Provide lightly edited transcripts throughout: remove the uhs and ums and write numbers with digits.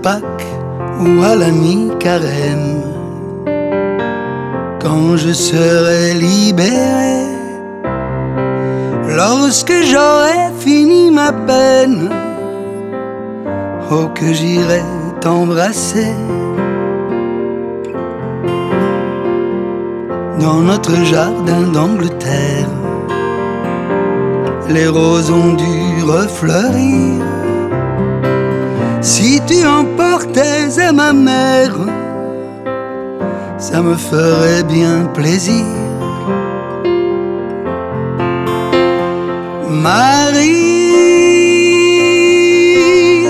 Pâques ou à la mi-carême, quand je serai libéré, lorsque j'aurai fini ma peine, oh que j'irai t'embrasser. Dans notre jardin d'Angleterre, les roses ont dû refleurir. Si tu emportais à ma mère, ça me ferait bien plaisir. Marie,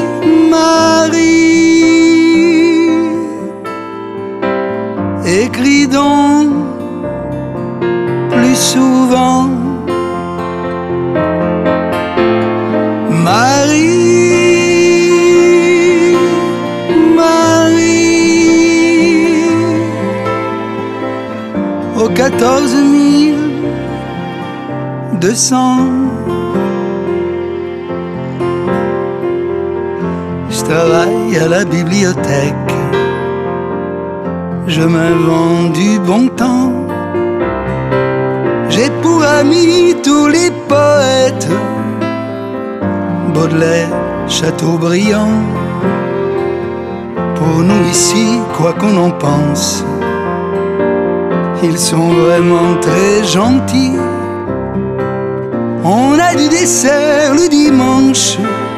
Marie, écris donc plus souvent. Marie, Marie, au 14 200. Je travaille à la bibliothèque, je m'invente du bon temps. J'ai pour amis tous les poètes, Baudelaire, Chateaubriand. Pour nous ici, quoi qu'on en pense, ils sont vraiment très gentils. On a du dessert le dimanche,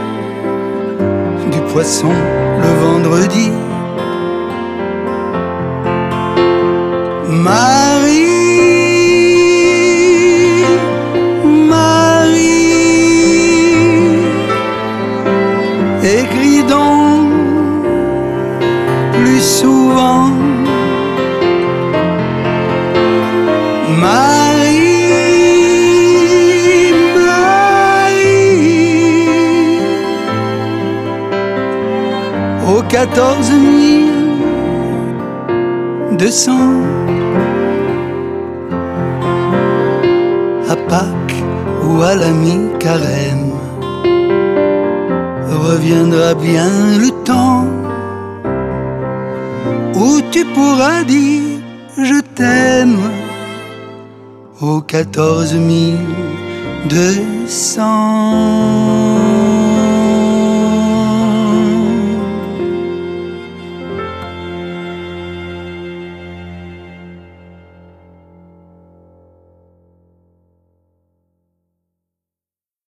du poisson le vendredi. Marie, Marie, écris donc plus souvent. Marie, Marie, au 14 200. À Pâques ou à la mi-carême, reviendra bien le temps où tu pourras dire je t'aime au 14 200.